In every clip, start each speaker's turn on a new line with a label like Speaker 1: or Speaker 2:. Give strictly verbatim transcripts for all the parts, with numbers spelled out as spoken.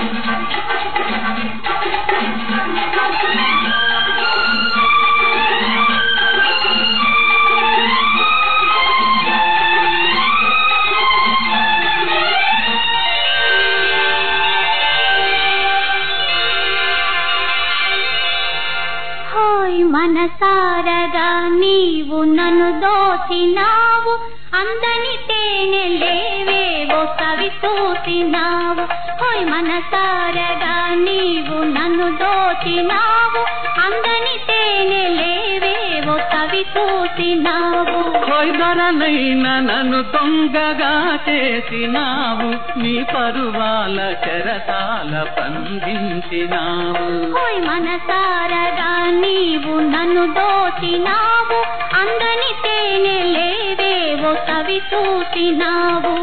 Speaker 1: మనసారగా నీవు నన్ను దోచినావు, అందని తేనె లేవేవో కవి చూసినావు. హోయ్ మనసారగా నీవు నన్ను దోచినావు, అందని తేనె లేవేవో కవి చూసినావు.
Speaker 2: హోయ్ దొరనైనా నన్ను దొంగగా చేసినావు, నీ పరువాల చెరసాల బంధించినావు.
Speaker 1: హోయ్ మనసారగా నీవు నన్ను దోచినావు, అందని తేనె లేవేవో కవి చూసినావు.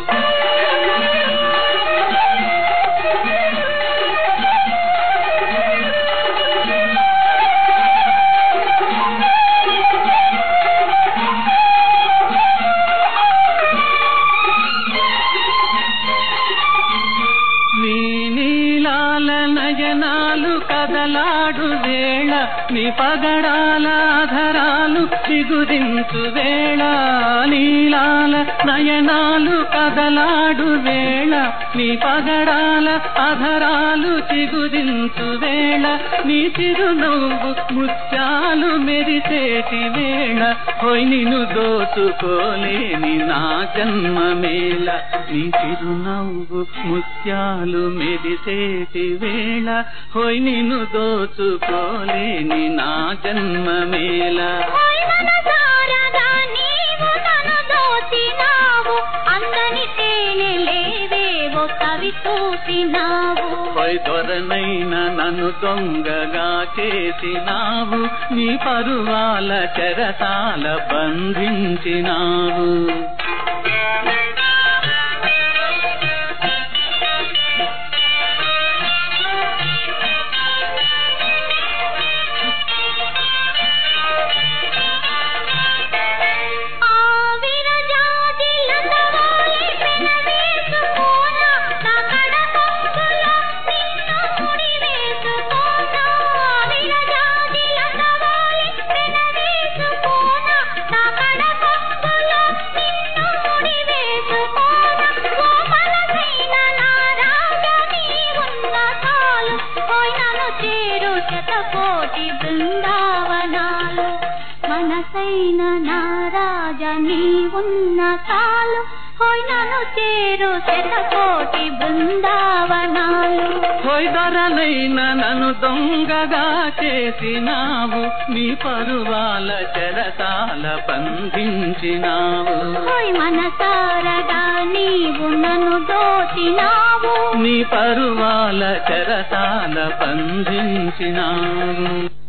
Speaker 2: నయనాలు కదలాడు వేళ, నీ పగడాల ఆధరాలు చిగురించు వేళ. నీలాల నయనాలు కదలాడు వేళ, నీ పగడాల ఆధరాలు చిగురించు వేళ. నీ చిరునవ్వు ముత్యాలు మెరిసేటి వేళ, హోయ్ నిన్ను దోచుకోలేని నా జన్మ మేళ. నీ చిరునవ్వు ముత్యాలు మెరిసేటి వేళ, హోయ్ నిన్ను దోచుకోలేని నా జన్మ మేళ.
Speaker 1: మనసారగా నీవు నన్ను దోచినావు, అందని తేనె లేవేవో కవి చూసినావు.
Speaker 2: హోయ్ దొరనైనా నన్ను దొంగగా చేసినావు, నీ పరువాల చెరసాల బంధించినావు.
Speaker 1: కోటి బృందావనాలు మనసైన నారాజ నీవున్న కాలు, హోయ్ నన్ను చేరు శతకోటి బృందావనాలు.
Speaker 2: హోయ్ దొరనైనా నన్ను దొంగగా చేసినావు, నీ పరువాల చెరసాల బంధించినావు.
Speaker 1: హోయ్ మనసారగా నీవు నన్ను దోచినావు,
Speaker 2: నీ పరువాల చెరసాల బంధించినావు.